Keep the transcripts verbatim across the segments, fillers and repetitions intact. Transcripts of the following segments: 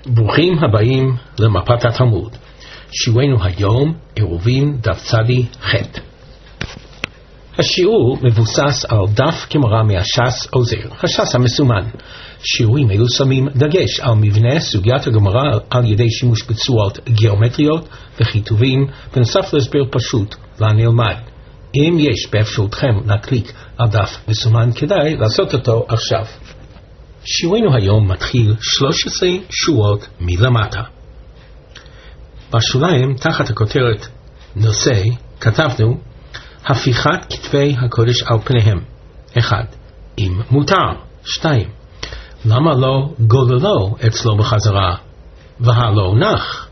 ברוכים הבאים למפת התלמוד. שיעורנו היום עירובין דף צדי ח'. השיעור מבוסס על דף גמרא מהש"ס עוזר, הש"ס המסומן. שיעורים אלו שמים דגש על מבנה סוגיית הגמרא על ידי שימוש בצורות גיאומטריות וכיתובים, בנוסף להסבר פשוט לנלמד. אם יש באפשרותכם להקליק על דף מסומן, כדאי לעשות אותו עכשיו. שיעורנו היום מתחיל שלוש עשרה שורות מלמטה. בשוליים, תחת הכותרת נושא, כתבנו הפיכת כתבי הקודש על פניהם. אחד, אם מותר. שתיים, למה לא גוללו אצלו בחזרה והלא נח?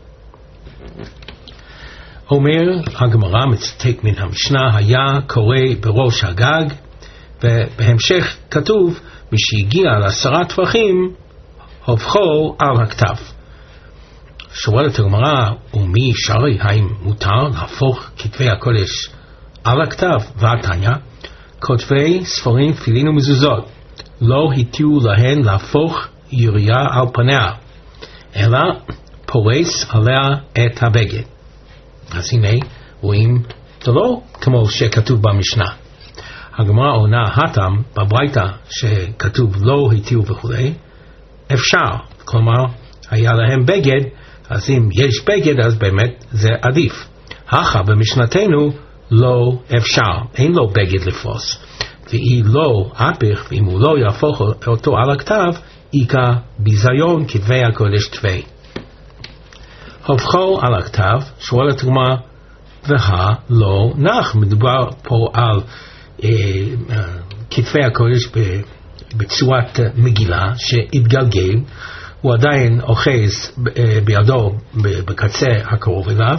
אומר הגמרא, מצטט מן המשנה, היה קורא בראש הגג, ובהמשך כתוב מי שהגיע לעשרה טווחים הופכו על הכתב. שואלת הגמרא, ומי שרי, האם מותר להפוך כתבי הקודש על הכתב? והתניא, כותבי ספרים תפילין ומזוזות לא התירו להן להפוך יריעה על פניה, אלא פורס עליה את הבגד. אז הנה רואים זה לא כמו שכתוב במשנה. הגמרא עונה הטעם בברייתא שכתוב לא התירו וכו', אפשר, כלומר היה להם בגד, אז אם יש בגד אז באמת זה עדיף. הכא במשנתנו לא אפשר, אין לו בגד לפרוס, והיא לא הפך, ואם הוא לא יהפוך אותו על הכתב, איכא ביזיון כתבי הקודש תווי. הופכו על הכתב, שואלת הגמרא, והלא נח. מדובר פה על אה, אה, כתבי הקודש בצורת מגילה שהתגלגל, הוא עדיין אוחז אה, בידו בקצה הקרוב אליו,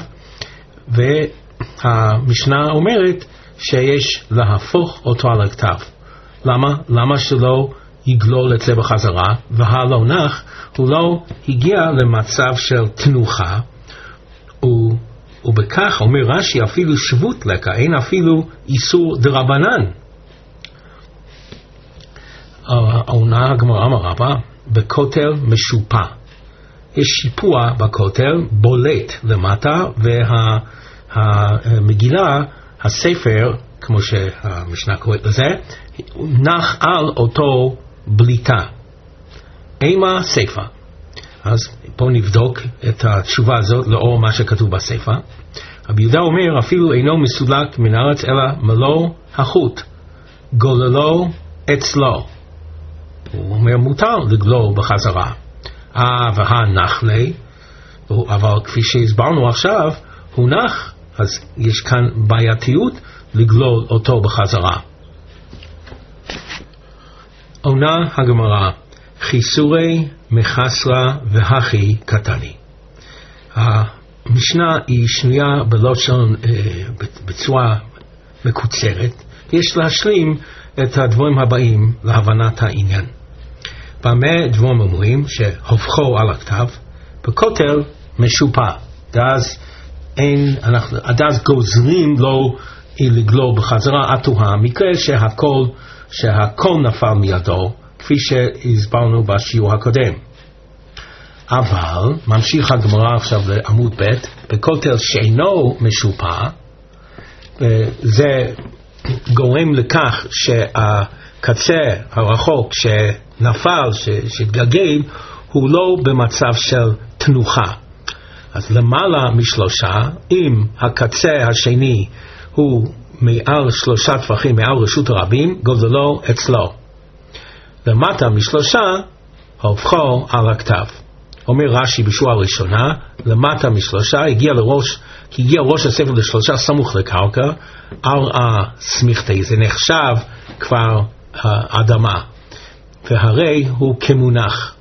והמשנה אומרת שיש להפוך אותו על הכתב. למה? למה שלא יגלול את זה בחזרה? והלא נח, הוא לא הגיע למצב של תנוחה, הוא ובכך אומר רש"י אפילו שבות לקה, אין אפילו איסור דרבנן. עונה הגמרא מרבה, בכותל משופע. יש שיפוע בכותל, בולט למטה, והמגילה, הספר, כמו שהמשנה קוראת לזה, נח על אותו בליטה. אימה ספר. אז בואו נבדוק את התשובה הזאת לאור מה שכתוב בספר. רבי יהודה אומר אפילו אינו מסולק מן הארץ אלא מלוא החוט, גוללו אצלו. הוא אומר מותר לגלול בחזרה. אה והנח לי, אבל כפי שהסברנו עכשיו הוא נח, אז יש כאן בעייתיות לגלול אותו בחזרה. עונה הגמרא, חיסורי מחסרה והכי קטני. המשנה היא שנויה בלשון בצורה מקוצרת. יש להשלים את הדברים הבאים להבנת העניין. במה דברים אומרים שהופכו על הכתב, בכותל משופע. אז אין, אנחנו, עד אז גוזרים לו לגלול בחזרה, עטו המקרה שהכל, שהכל נפל מידו, כפי שהסברנו בשיעור הקודם. אבל ממשיך הגמרא עכשיו לעמוד ב', בכותל שאינו משופע, זה גורם לכך שהקצה הרחוק שנפל, שהתגלגל, הוא לא במצב של תנוחה. אז למעלה משלושה, אם הקצה השני הוא מעל שלושה טווחים, מעל רשות הרבים, גוללו אצלו. למטה משלושה, הופכו על הכתב. אומר רש"י בשורה הראשונה, למטה משלושה, הגיע לראש, כי הגיע ראש הספר לשלושה סמוך לקרקע, על הסמיכתי, זה נחשב כבר האדמה, והרי הוא כמונח.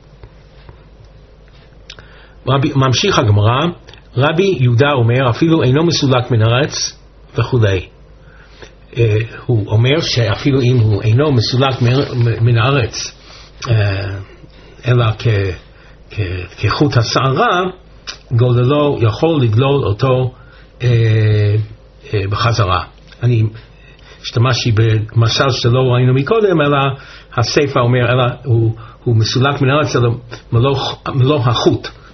רבי, ממשיך הגמרא, רבי יהודה אומר, אפילו אינו מסולק מן הארץ וכו'. Uh, הוא אומר שאפילו אם הוא אינו מסולק מן הארץ, uh, אלא כ, כ, כחוט השערה, גוללו יכול לגלול אותו uh, uh, בחזרה. אני השתמשתי במשל שלא ראינו מקודם, אלא הספר אומר, אלא הוא, הוא מסולק מן הארץ, אלא מלוא, מלוא החוט.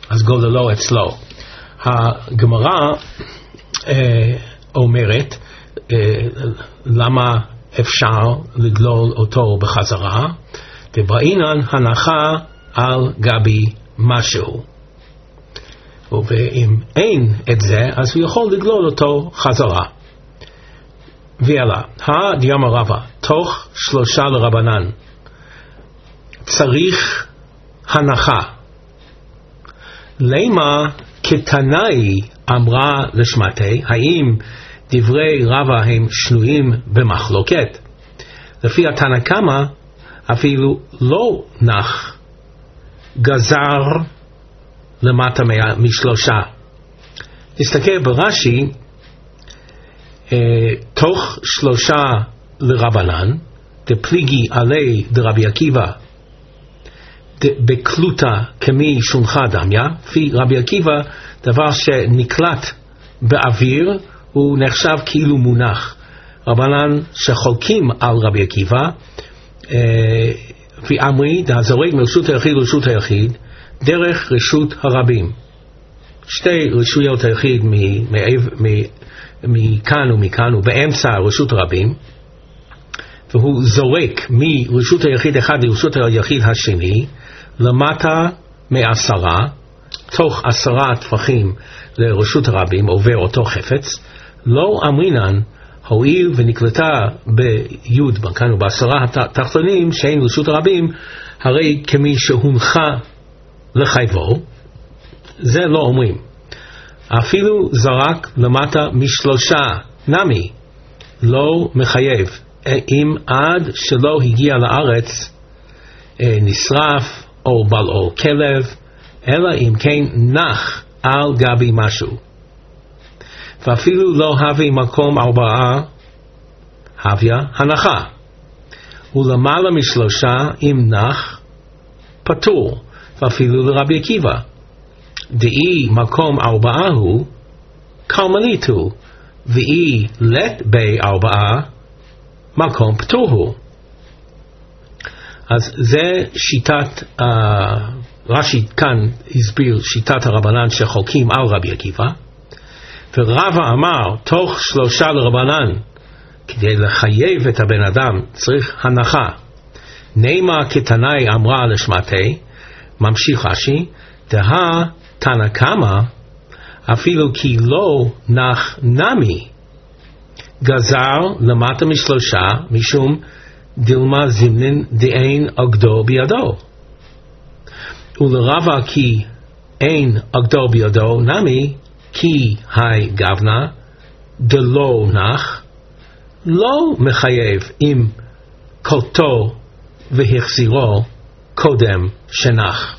אז גוללו אצלו. הגמרא אה, אומרת אה, למה אפשר לגלול אותו בחזרה, ובעינן הנחה על גבי משהו, ואם אין את זה אז הוא יכול לגלול אותו חזרה. ואלה, הדיאמר רבא, תוך שלושה לרבנן צריך הנחה. למה כתנאי אמרה לשמתי, האם דברי רבא הם שנויים במחלוקת? לפי התנא קמא אפילו לא נח, גזר למטה משלושה. נסתכל ברש"י, אה, תוך שלושה לרבנן, דפליגי עלי דרבי עקיבא בקלוטה כמי שונחה דמיה. לפי רבי עקיבא דבר שנקלט באוויר הוא נחשב כאילו מונח. רבנן שחולקים על רבי עקיבא, ואמרי דהזורק מרשות היחיד לרשות היחיד דרך רשות הרבים. שתי רשויות היחיד מכאן ומכאן ובאמצע רשות הרבים, והוא זורק מרשות היחיד אחד לרשות היחיד השני למטה מעשרה, תוך עשרה טפחים לרשות הרבים עובר אותו חפץ. לא אמרינן הואיל ונקלטה ביוד כאן ובעשרה התחתונים שאין רשות הרבים, הרי כמי שהונחה לחייבו, זה לא אומרים. אפילו זרק למטה משלושה נמי לא מחייב, אם עד שלא הגיע לארץ נשרף או בלעו כלב, אלא אם כן נח על גבי משהו. ואפילו לא הביא מקום ארבעה הביא הנחה, ולמעלה משלושה אם נח פטור. ואפילו לרבי עקיבא דאי מקום ארבעה הוא קלמנית הוא, ואי לת בי ארבעה מקום פטור הוא. אז זה שיטת uh, רש"י כאן הסביר שיטת הרבנן שחולקים על רבי עקיבא. ורבא אמר תוך שלושה לרבנן כדי לחייב את הבן אדם צריך הנחה. נאמר כתנאי אמרה לשמתי, ממשיך רש"י, דהה תנא קמא אפילו כי לא נח נמי גזר למטה משלושה, משום דילמה זמנין דאין אגדו בידו. ולרבא כי אין אגדו בידו נמי כי היי גבנה דלא נח, לא מחייב אם קלטו והחזירו קודם שנח.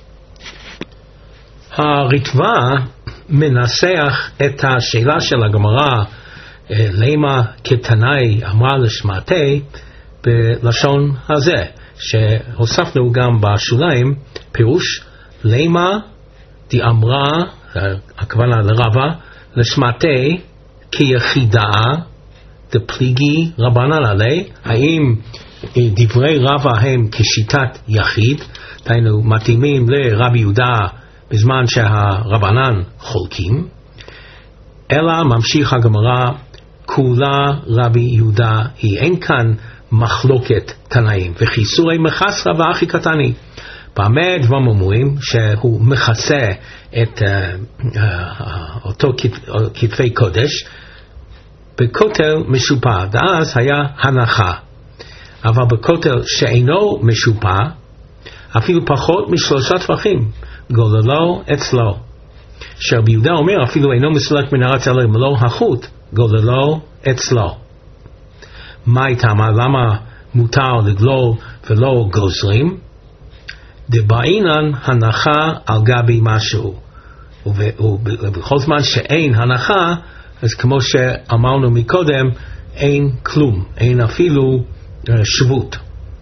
הרטב"א מנסח את השאלה של הגמרא למה כתנאי אמרה לשמתי בלשון הזה, שהוספנו גם בשוליים פירוש למה דאמרה, הכוונה לרבא, לשמתי כיחידה דפליגי רבנן עלי, האם דברי רבא הם כשיטת יחיד, דהיינו מתאימים לרבי יהודה בזמן שהרבנן חולקים, אלא ממשיך הגמרא כולה רבי יהודה היא, אין כאן מחלוקת תנאים, וחיסורי מחסרה ואחי קטני. פעמי דברים אומרים שהוא מכסה את uh, uh, אותו כתבי קודש בכותל משופע, ואז היה הנחה. אבל בכותל שאינו משופע אפילו פחות משלושה טפחים גוללו אצלו. שרבי יהודה אומר אפילו אינו מסולק מן הארץ אלא מלוא החוט גוללו אצלו. מה איתם? למה מותר לגלול ולא גוזרים? דבעינן הנחה על גבי משהו, ובכל זמן שאין הנחה, אז כמו שאמרנו מקודם, אין כלום, אין אפילו uh, שבות.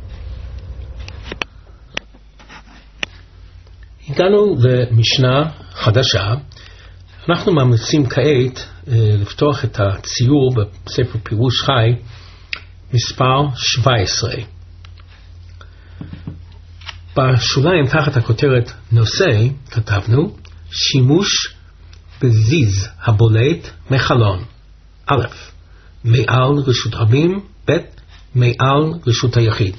הגענו למשנה חדשה. אנחנו ממליצים כעת uh, לפתוח את הציור בספר פירוש חי מספר שבע עשרה. בשוליים תחת הכותרת נושא כתבנו שימוש בזיז הבולט מחלון. א', מעל רשות רבים, ב', מעל רשות היחיד.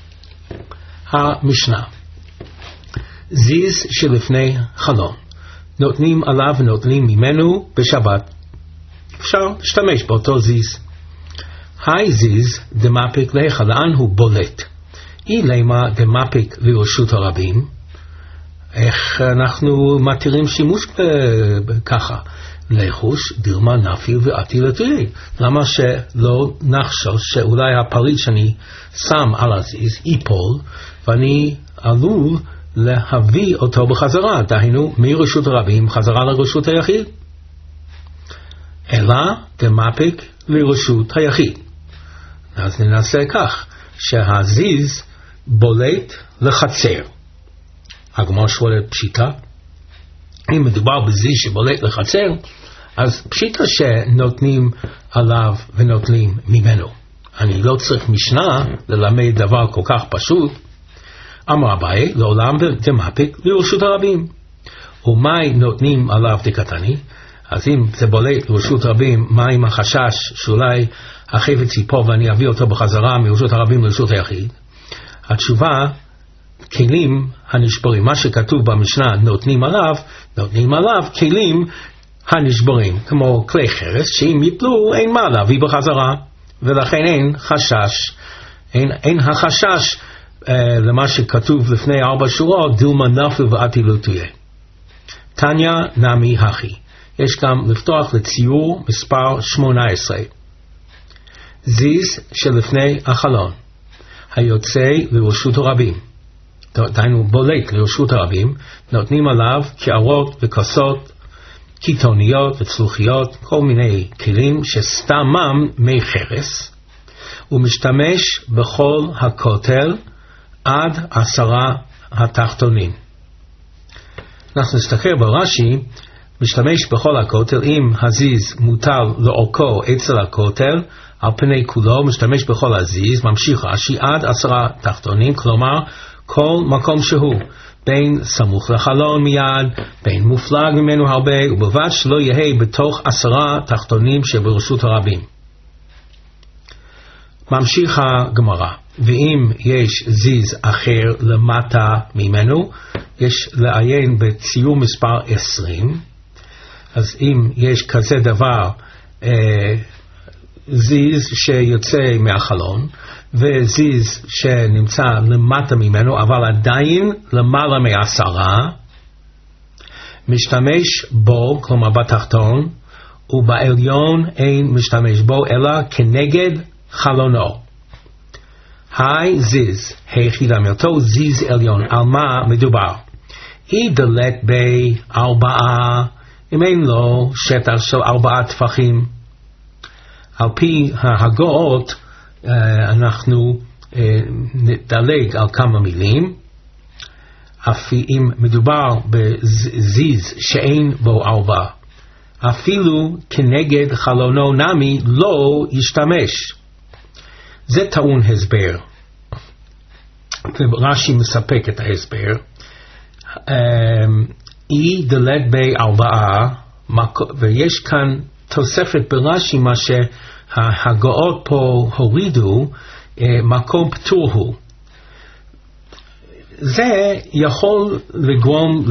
המשנה, זיז שלפני חלון, נותנים עליו ונוטלים ממנו בשבת. אפשר להשתמש באותו זיז. היי זיז דמפיק להיכל, לאן הוא בולט? אי למה דמפיק לרשות הרבים? איך אנחנו מתירים שימוש ככה? לחוש דילמה נפיל ועתי לתרי. למה שלא נחשוש שאולי הפריט שאני שם על הזיז ייפול ואני עלול להביא אותו בחזרה, דהיינו מרשות הרבים חזרה לרשות היחיד? אלא דמפיק לרשות היחיד. אז ננסה כך, שהזיז בולט לחצר. הגמרא שואלת פשיטה, אם מדובר בזיז שבולט לחצר, אז פשיטה שנותנים עליו ונוטלים ממנו. אני לא צריך משנה ללמד דבר כל כך פשוט. אמר אביי, לעולם דמפיק לרשות הרבים. ומאי נותנים עליו דקתני? אז אם זה בולט לרשות רבים, מה עם החשש שאולי החפץ ייפול ואני אביא אותו בחזרה מרשות הרבים לרשות היחיד? התשובה, כלים הנשברים. מה שכתוב במשנה נותנים עליו, נותנים עליו כלים הנשברים, כמו כלי חרס, שאם יפלו אין מה להביא בחזרה, ולכן אין חשש, אין, אין החשש אה, למה שכתוב לפני ארבע שורות, דילמה נפל ועתי לא תהיה. תניא נמי הכי. יש גם לפתוח לציור מספר שמונה עשרה. זיז שלפני החלון, היוצא לרשות הרבים, דהיינו בולט לרשות הרבים, נותנים עליו קערות וכוסות, קיתוניות וצלוחיות, כל מיני כלים שסתמם מי חרס, ומשתמש בכל הכותל עד עשרה התחתונים. אנחנו נסתכל ברש"י, משתמש בכל הכותל, אם הזיז מוטל לאורכו אצל הכותל, על פני כולו, משתמש בכל הזיז, ממשיך רש"י עד עשרה תחתונים, כלומר, כל מקום שהוא, בין סמוך לחלון מיד, בין מופלג ממנו הרבה, ובלבד שלא יהיה בתוך עשרה תחתונים שברשות הרבים. ממשיך הגמרא, ואם יש זיז אחר למטה ממנו, יש לעיין בציור מספר עשרים, אז אם יש כזה דבר, אה, זיז שיוצא מהחלון, וזיז שנמצא למטה ממנו, אבל עדיין למעלה מעשרה, משתמש בו, כלומר בתחתון, ובעליון אין משתמש בו, אלא כנגד חלונו. היי זיז, היחידה מאותו זיז עליון, על מה מדובר? היא דלת בי ארבעה, אם אין לו שטח של ארבעה טפחים. על פי ההגות, אנחנו נדלג על כמה מילים. אף אם מדובר בזיז שאין בו ארבע, אפילו כנגד חלונו נמי לא ישתמש. זה טעון הסבר, ורש"י מספק את ההסבר. אי דלת בי ארבעה, ויש כאן תוספת ברש"י, מה שהגאות פה הורידו, מקום פטור הוא. זה יכול לגרום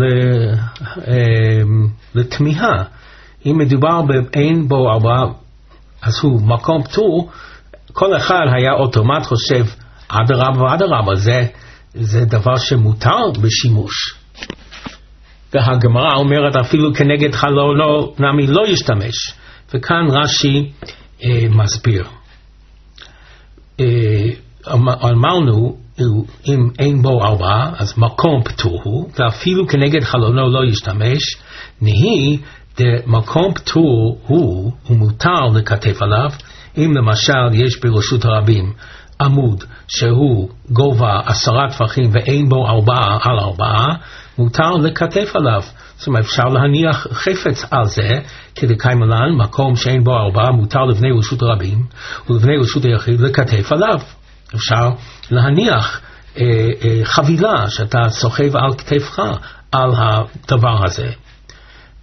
לתמיהה. אם מדובר באין בו ארבעה, אז הוא מקום פטור, כל אחד היה אוטומט חושב אדרבה ואדרבה, זה, זה דבר שמותר בשימוש. והגמרא אומרת אפילו כנגד חלונו נמי לא ישתמש. וכאן רש"י אה, מסביר. אה, אמרנו, אם אין בו ארבעה, אז מקום פטור הוא, ואפילו כנגד חלונו לא ישתמש, נהי דמקום פטור הוא, ומותר לכתף עליו, אם למשל יש ברשות הרבים עמוד שהוא גובה עשרה טפחים ואין בו ארבעה על ארבעה, מותר לכתף עליו. זאת אומרת, אפשר להניח חפץ על זה, כדקאי מלן, מקום שאין בו ארבעה, מותר לבני רשות הרבים, ולבני רשות היחיד לכתף עליו. אפשר להניח אה, אה, חבילה שאתה סוחב על כתפך על הדבר הזה.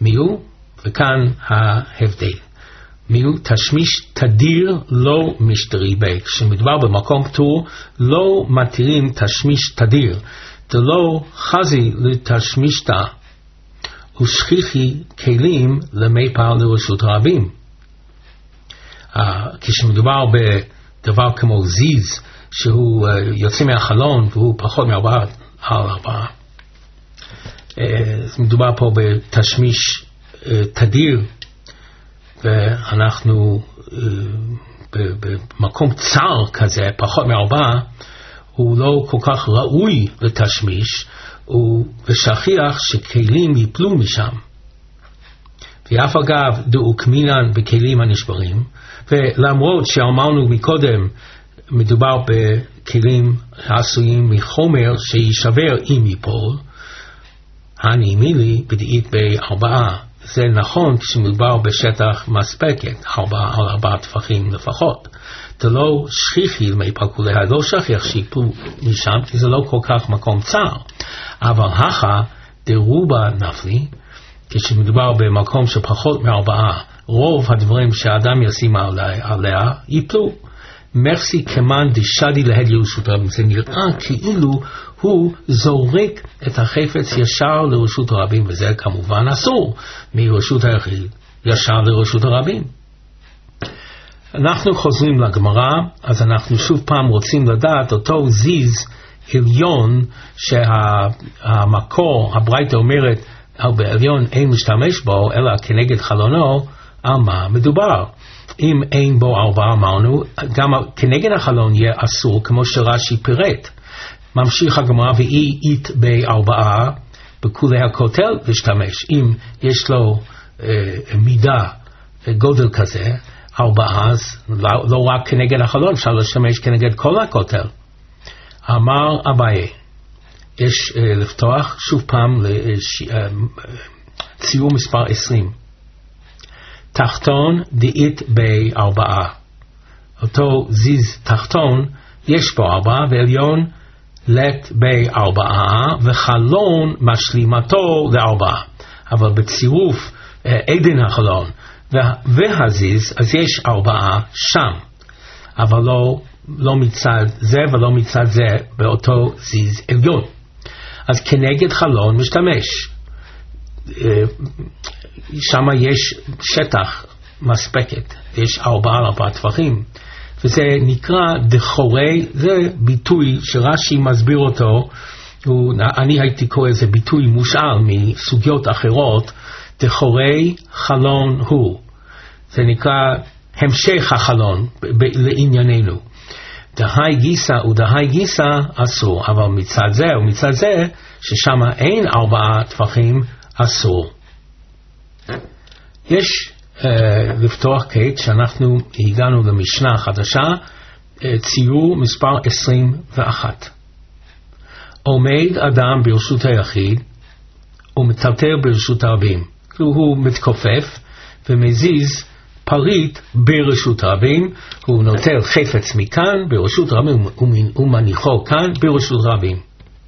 מי הוא? וכאן ההבדל. מי הוא? תשמיש תדיר לא משדרי בי. כשמדובר במקום פטור לא מתירים תשמיש תדיר. דלא חזי לתשמישתא ושכיחי כלים למי פעל לרשות רבים. Uh, כשמדובר בדבר כמו זיז שהוא uh, יוצא מהחלון והוא פחות מארבעה על ארבעה, uh, מדובר פה בתשמיש uh, תדיר, ואנחנו uh, במקום צר כזה פחות מארבעה, הוא לא כל כך ראוי לתשמיש, ושכיח שכלים יפלו משם. ואף אגב דאוק מינן בכלים הנשברים, ולמרות שאמרנו מקודם מדובר בכלים עשויים מחומר שישבר אם ייפול, אני מילי בדאית בארבעה. זה נכון כשמדובר בשטח מספקת, ארבעה על ארבעה טפחים לפחות. זה לא שכיחי למי פקוליה, לא שכיח שיפלו משם, כי זה לא כל כך מקום צר. אבל הכה דרובה נפלי, כשמדובר במקום שפחות מארבעה, רוב הדברים שהאדם ישים עליה, עליה ייפלו. מרסי כמן דשדי להד לרשות רבים. זה נראה כאילו הוא זורק את החפץ ישר לרשות הרבים, וזה כמובן אסור מרשות היחיד ישר לרשות הרבים. אנחנו חוזרים לגמרא, אז אנחנו שוב פעם רוצים לדעת אותו זיז עליון שהמקור, הברייתא אומרת, בעליון אין משתמש בו, אלא כנגד חלונו, על מה מדובר? אם אין בו ארבעה אמרנו, גם כנגד החלון יהיה אסור, כמו שרש"י פירט. ממשיך הגמרא, ואי אית בארבעה, בכולי הכותל להשתמש. אם יש לו אה, מידה, גודל כזה, ארבעה, אז לא, לא רק כנגד החלון, אפשר להשתמש כנגד כל הכותל. אמר אביי, יש אה, לפתוח שוב פעם לש, אה, ציור מספר עשרים. תחתון דאית בארבעה. אותו זיז תחתון יש בו ארבעה, ועליון לת בארבעה, וחלון משלימתו לארבעה. אבל בצירוף אה, עדן החלון והזיז, אז יש ארבעה שם, אבל לא, לא מצד זה ולא מצד זה באותו זיז עליון. אז כנגד חלון משתמש. שם יש שטח מספקת, יש ארבעה על ארבעה טפחים, וזה נקרא דחורי, זה ביטוי שרש"י מסביר אותו, הוא, אני הייתי קורא איזה ביטוי מושאל מסוגיות אחרות, דחורי חלון הוא. זה נקרא המשך החלון לענייננו. דהי גיסא ודהי גיסא אסור, אבל מצד זה ומצד זה, ששם אין ארבעה טפחים, אסור. יש uh, לפתוח קט שאנחנו הגענו למשנה חדשה, uh, ציור מספר עשרים ואחת. עומד אדם ברשות היחיד ומטלטל ברשות הרבים. כאילו הוא מתכופף ומזיז פריט ברשות רבים, הוא נוטל חפץ מכאן ברשות רבים ומניחו כאן ברשות רבים.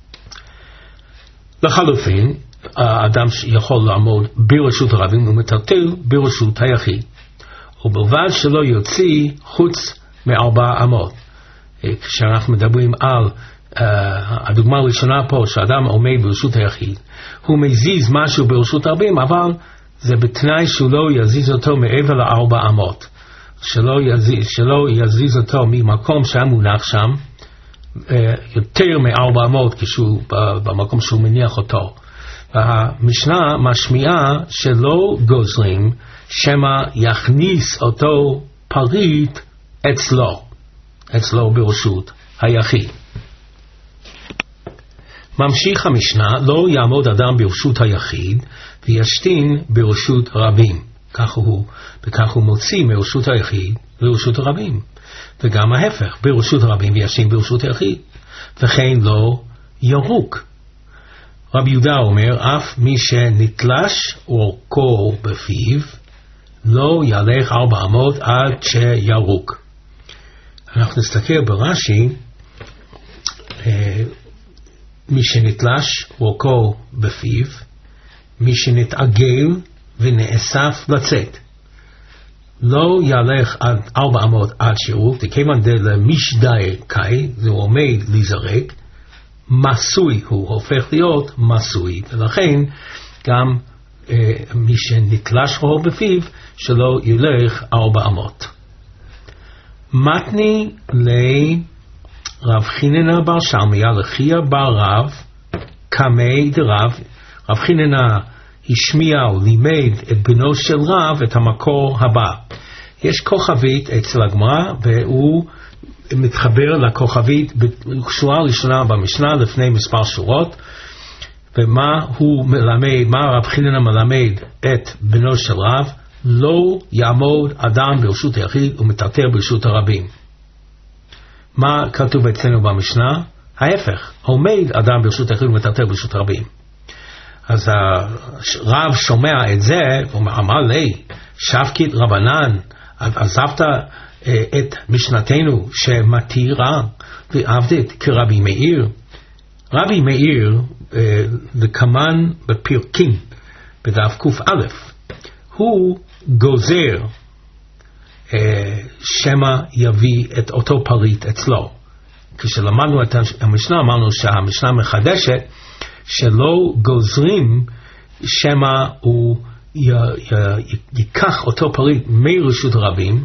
לחלופין, האדם יכול לעמוד ברשות הרבים ומטלטל ברשות היחיד, ובלבד שלא יוציא חוץ מארבע אמות. כשאנחנו מדברים על uh, הדוגמה הראשונה פה, שאדם עומד ברשות היחיד, הוא מזיז משהו ברשות הרבים, אבל זה בתנאי שהוא לא יזיז אותו מעבר לארבע אמות, שלא יזיז, שלא יזיז אותו ממקום שהמונח שם uh, יותר מארבע אמות כשהוא במקום שהוא מניח אותו. והמשנה משמיעה שלא גוזרים שמה יכניס אותו פריט אצלו, אצלו ברשות היחיד. ממשיך המשנה, לא יעמוד אדם ברשות היחיד וישתין ברשות רבים. כך הוא, וכך הוא מוציא מרשות היחיד לרשות הרבים. וגם ההפך, ברשות הרבים וישתין ברשות היחיד. וכן לא ירוק. רבי יהודה אומר, אף מי שנתלש אורכו בפיו, לא ילך ארבע אמות עד שירוק. אנחנו נסתכל ברש"י, מי שנתלש אורכו בפיו, מי שנתעגל ונאסף לצאת. לא ילך עד ארבע אמות עד שהוא, וכיוון דלמשדי קאי, זה עומד להיזרק, מסוי הוא הופך להיות מסוי, ולכן גם אה, מי שנתלש רוב בפיו, שלא ילך ארבע אמות. מתני לרב חיננה בר שלמיה לחייה בר רב, קמי דרב, רב חיננה השמיע או לימד את בנו של רב את המקור הבא. יש כוכבית אצל הגמרא, והוא מתחבר לכוכבית בשורה ראשונה במשנה לפני מספר שורות, ומה הוא מלמד, מה רב חיננה מלמד את בנו של רב? לא יעמוד אדם ברשות היחיד ומטרטר ברשות הרבים. מה כתוב אצלנו במשנה? ההפך, עומד אדם ברשות היחיד ומטרטר ברשות הרבים. אז הרב שומע את זה, הוא אמר לי, שבקית רבנן, עזבת את משנתנו שמתירה ועבדת כרבי מאיר. רבי מאיר, לקמן בפרקין, בדף קוף א', הוא גוזר שמה יביא את אותו פריט אצלו. כשלמדנו את המשנה, אמרנו שהמשנה מחדשת שלא גוזרים שמה הוא ייקח אותו פריט מרשות הרבים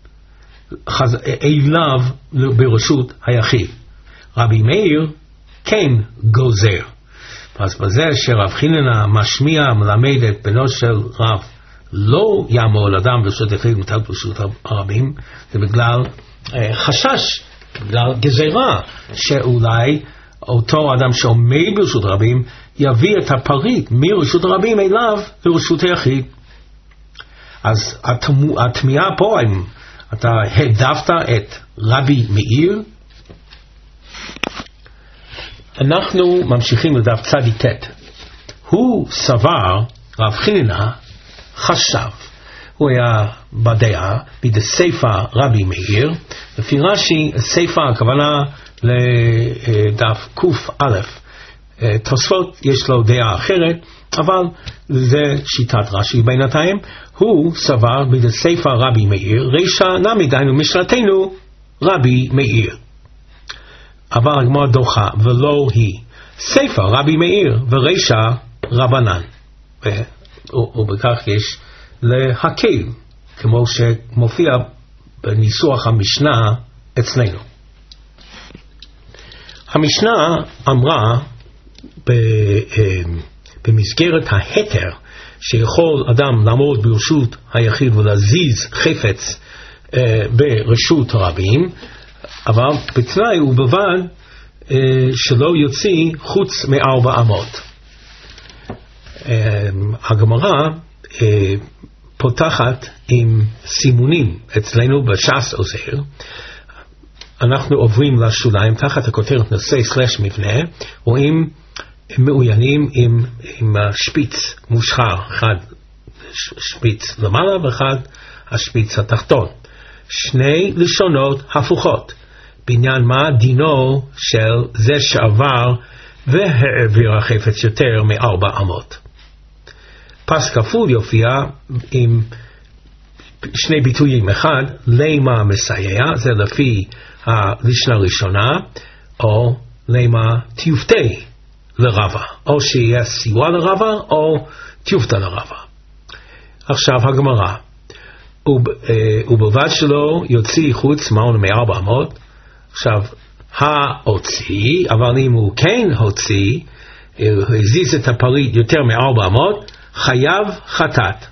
אליו ברשות היחיד. רבי מאיר כן גוזר. אז בזה שרב חיננה משמיע מלמד את בנו של רב לא יעמוד אדם ברשות היחיד ומטרטר ברשות הרבים, זה בגלל אה, חשש, בגלל גזירה שאולי אותו אדם שעומד ברשות הרבים יביא את הפריט מרשות הרבים אליו לרשות היחיד. אז התמיהה פה, אם אתה העדפת את רבי מאיר. אנחנו ממשיכים לדף צדיק ט'. הוא סבר, רב חיננה חשב, הוא היה בדעה בדסייפה רבי מאיר. לפי רש"י, סייפה הכוונה לדף קוף א', תוספות יש לו דעה אחרת, אבל זה שיטת רש"י בינתיים. הוא סבר בדסייפה רבי מאיר, רישא נמי דהיינו משנתנו רבי מאיר. אבל הגמרא דוחה, ולא היא. סייפה רבי מאיר ורישא רבנן. ובכך יש להקל, כמו שמופיע בניסוח המשנה אצלנו. המשנה אמרה במסגרת ההתר שיכול אדם לעמוד ברשות היחיד ולהזיז חפץ ברשות הרבים, אבל בתנאי ובלבד שלא יוציא חוץ מארבע אמות. הגמרא פותחת עם סימונים אצלנו בש"ס עוזר. אנחנו עוברים לשוליים תחת הכותרת נושא סלש מבנה, רואים מעוינים עם, עם שפיץ מושחר, אחד שפיץ למעלה ואחד השפיץ התחתון, שני לשונות הפוכות. בעניין מה דינו של זה שעבר והעביר החפץ יותר מארבע אמות. פס כפול יופיע עם שני ביטויים. אחד, למה מסייע, זה לפי הלשנה הראשונה, או למה תיופתי לרבה, או שיהיה סיוע לרבה או תיופתה לרבה. עכשיו הגמרא, ובלבד שלא יוציא חוץ מעון מארבע אמות. עכשיו ההוציא, אבל אם הוא כן הוציא, הזיז את הפריט יותר מארבע אמות, חייב חטאת.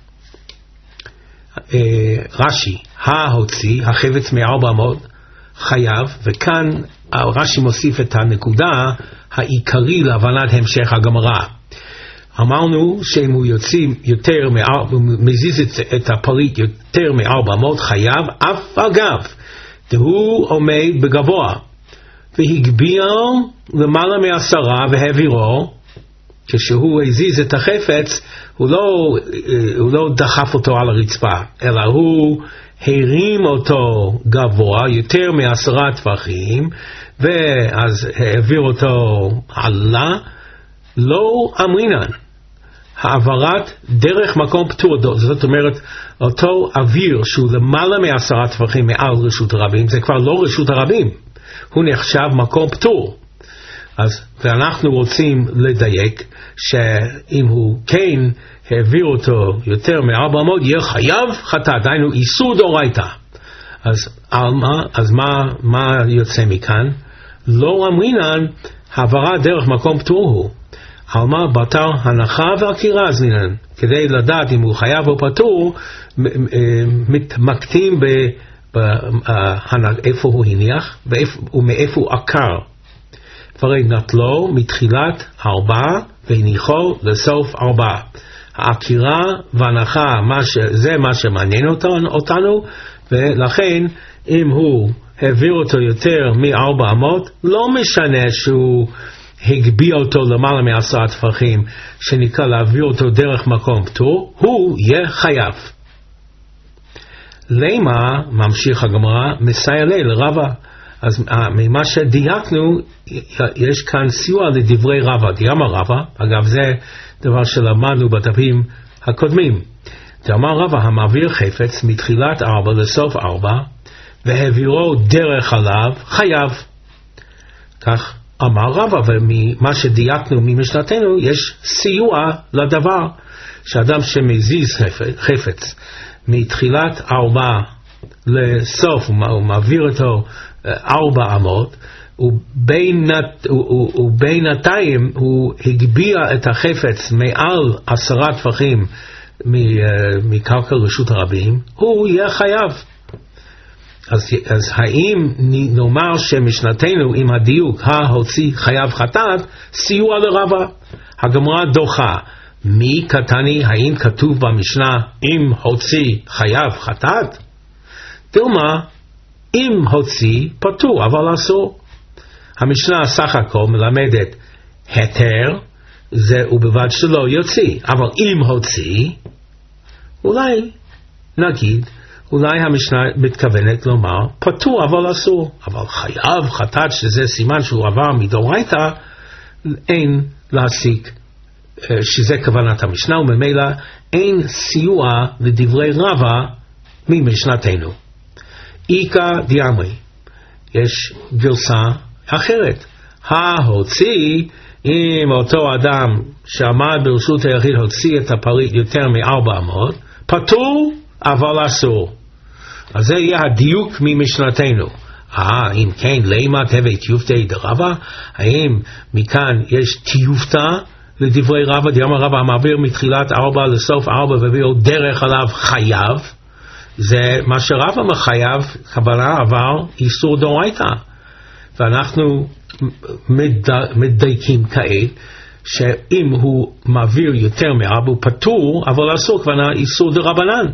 רש"י, ההוציא, החפץ מארבע אמות, חייב, וכאן רש"י מוסיף את הנקודה העיקרי להבנת המשך הגמרא. אמרנו שאם הוא יוציא יותר, מזיז את הפריט יותר מארבע אמות, חייב, אף אגב, והוא עומד בגבוה, והגביה למעלה מעשרה והעבירו, כשהוא הזיז את החפץ, הוא לא, הוא לא דחף אותו על הרצפה, אלא הוא הרים אותו גבוה, יותר מעשרה טווחים, ואז העביר אותו עלה, לא אמרינן. העברת דרך מקום פטור, זאת אומרת, אותו אוויר שהוא למעלה מעשרה טפחים מעל רשות הרבים, זה כבר לא רשות הרבים, הוא נחשב מקום פטור. אז, ואנחנו רוצים לדייק שאם הוא כן העביר אותו יותר מארבע מאות, יהיה חייב חטאת, דהיינו איסור דאורייתא. אז, מה, אז מה, מה יוצא מכאן? לא אמרינן העברה דרך מקום פטור הוא. על מה בתר הנחה ועקירה זינן. כדי לדעת אם הוא חייב או פטור, מתמקדים באיפה הוא הניח ומאיפה הוא עקר. פרי נטלו מתחילת ארבע והניחו לסוף ארבע. העקירה והנחה, זה מה שמעניין אותנו, ולכן אם הוא העביר אותו יותר מארבע מאות, לא משנה שהוא הגביע אותו למעלה מעשרה טפחים, שנקרא להעביר אותו דרך מקום פטור, הוא יהיה חייב. למה, ממשיך הגמרא, מסייע לי לרבה. אז ממה שדייקנו, יש כאן סיוע לדברי רבה. דיאמר רבה, אגב זה דבר שלמדנו בדפים הקודמים. דיאמר רבה, המעביר חפץ מתחילת ארבע לסוף ארבע, והעבירו דרך עליו, חייב. כך אמר רבה, וממה שדייקנו ממשנתנו, יש סיוע לדבר, שאדם שמזיז חפץ מתחילת ארבע לסוף, הוא מעביר אותו ארבע אמות, ובינתיים הוא הגביע את החפץ מעל עשרה טפחים מקרקע רשות הרבים, הוא יהיה חייב. אז, אז האם נאמר שמשנתנו עם הדיוק ההוציא חייב חטאת, סיוע לרבה? הגמרא דוחה. מי קטני, האם כתוב במשנה אם הוציא חייב חטאת? דילמה, אם הוציא פטור אבל אסור. המשנה סך הכל מלמדת היתר, זה ובלבד שלא יוציא. אבל אם הוציא, אולי נגיד, אולי המשנה מתכוונת לומר פטור אבל אסור. אבל חייב חטאת, שזה סימן שהוא עבר מדאורייתא, אין להסיק שזה כוונת המשנה, וממילא אין סיוע לדברי רבה ממשנתנו. איקא דיאמרי, יש גרסה אחרת. ההוציא, אם אותו אדם שעמד ברשות היחיד הוציא את הפריט יותר מארבע מאות, פטור אבל אסור. אז זה יהיה הדיוק ממשנתנו. אה, אם כן, למה תביא טיופתא דרבה? האם מכאן יש טיופתא לדברי רבה? דיאמר רבה, המעביר מתחילת ארבע לסוף ארבע והביאו דרך עליו חייב. זה מה שרבה מחייב, כוונה עבר איסור דאורייתא. ואנחנו מדייקים כעת שאם הוא מעביר יותר מארבע הוא פטור, אבל אסור, כוונה איסור דרבנן.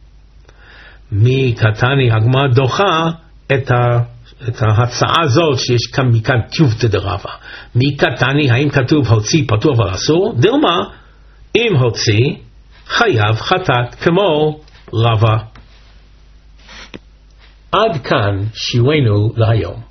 מקטני הגמרא דוחה את, ה, את ההצעה הזאת שיש כאן מכאן טיופתא דרבה. מקטני, האם כתוב הוציא פטור אבל אסור? דילמה, אם הוציא חייב חטאת כמו רבה. עד כאן שיעורנו להיום.